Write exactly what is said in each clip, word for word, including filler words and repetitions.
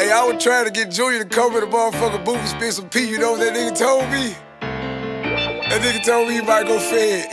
Hey, I was trying to get Junior to come in the motherfucking booth and spit some P. You know what that nigga told me? That nigga told me he might go fed.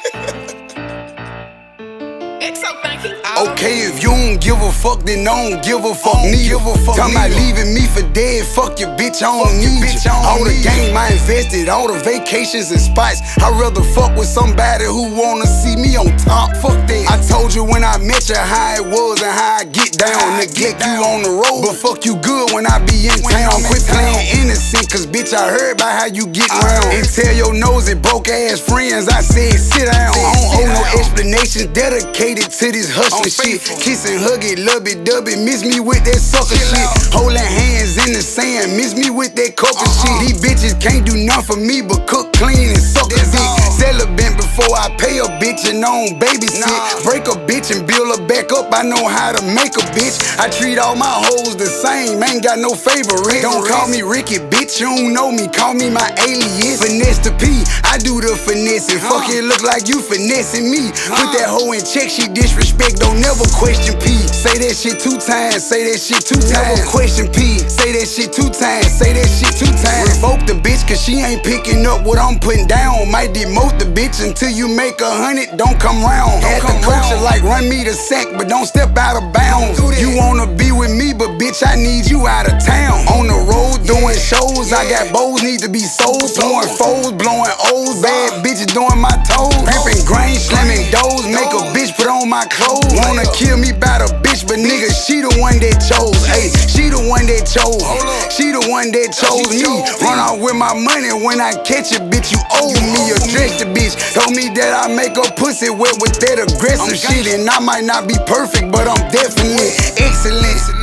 Okay, if you don't give a fuck, then I don't give a fuck neither. Talking about leaving me for dead, fuck your bitch, I don't need you. All the game I invested, all the vacations and spots. I'd rather fuck with somebody who wanna see me on top. Fuck that. I told you when I met you how it was and how I get down. Neglect you on the road, but fuck you good when I be in town. Quit playing innocent, cause bitch I heard about how you get round. And tell your nosy broke ass friends I said sit down. I don't owe no explanations, dedicated to this hustling shit. Kiss and hug it, love it, dub it, miss me with that sucker shit. Holding hands in the sand, miss me with that couple shit. These bitches can't do nothing for me but cook, clean, and suck a dick. Celibate before I pay a bitch and don't babysit. Break a bitch and build her back up, I know how to make a bitch. I treat all my hoes the same, ain't got no favorite. Don't call me Ricky, bitch, you don't know me, call me my alias. Finesse the P, I do the finessing. Fuck it, look like you finessing me. Put that hoe in check, she disrespect, don't never question P. Say that shit two times, say that shit two times. Never question P. Say that shit two times, say that shit two times. Revoke the bitch cause she ain't picking up what I'm putting down. Might demote the bitch until you make a hundred, don't come round. Had the culture like run me the sack, but don't step out of bounds. You wanna be with me, but bitch I need you out of town. On the road doing shows, I got bows need to be sold. Blowing foes, blowing O's, bad bitches doing my toes. Ripping grain, slamming doors, make a bitch put on my clothes. Wanna kill me by the bitch, but nigga, she the one that chose. Ayy, she the one that chose. She the one that chose me. Run off with my money when I catch a bitch, you owe me. Address the bitch, told me that I make her pussy wet with that aggressive shit. And I might not be perfect, but I'm definitely excellent.